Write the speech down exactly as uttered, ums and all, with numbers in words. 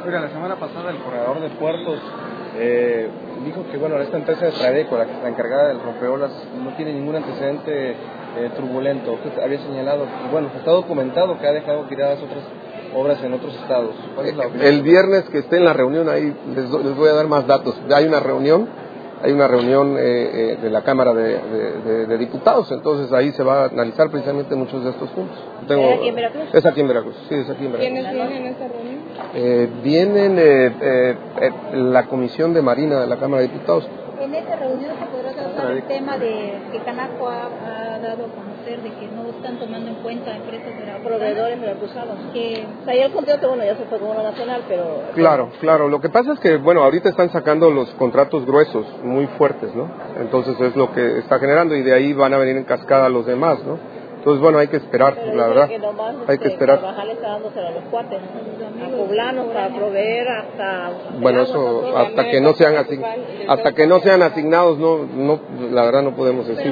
Oiga, la semana pasada el corredor de puertos eh, dijo que bueno, esta empresa de Tradeco, la, la encargada del rompeolas, no tiene ningún antecedente eh, turbulento. Usted había señalado, y bueno, está documentado que ha dejado tiradas otras obras en otros estados. ¿Cuál es la opinión? El viernes que esté en la reunión ahí les, do, les voy a dar más datos. Hay una reunión, hay una reunión eh, eh, de la Cámara de, de, de, de Diputados, entonces ahí se va a analizar precisamente muchos de estos puntos. Tengo, ¿Es aquí en Veracruz? Es aquí en Veracruz, sí, es aquí en Veracruz. ¿Quiénes vienen en esta reunión? Eh, vienen eh, eh, eh, la Comisión de Marina de la Cámara de Diputados. En esta reunión se podrá tratar el tema de que Canaco ha, ha dado a conocer de que no están tomando en cuenta empresas veracruzanas. Proveedores veracruzanos. Que o sea, ya el contrato, bueno, ya se fue con una nacional, pero... Claro, claro. Lo que pasa es que, bueno, ahorita están sacando los contratos gruesos, muy fuertes, ¿no? Entonces es lo que está generando y de ahí van a venir en cascada los demás, ¿no? Entonces, bueno, hay que esperar, pero la verdad. Que nomás, hay que este, esperar. Carvajal está dándoselo a los cuates, ¿no? A poblanos para proveer hasta... Bueno, eso hasta que no sean asign... hasta que no sean asignados, no, no, la verdad no podemos decir.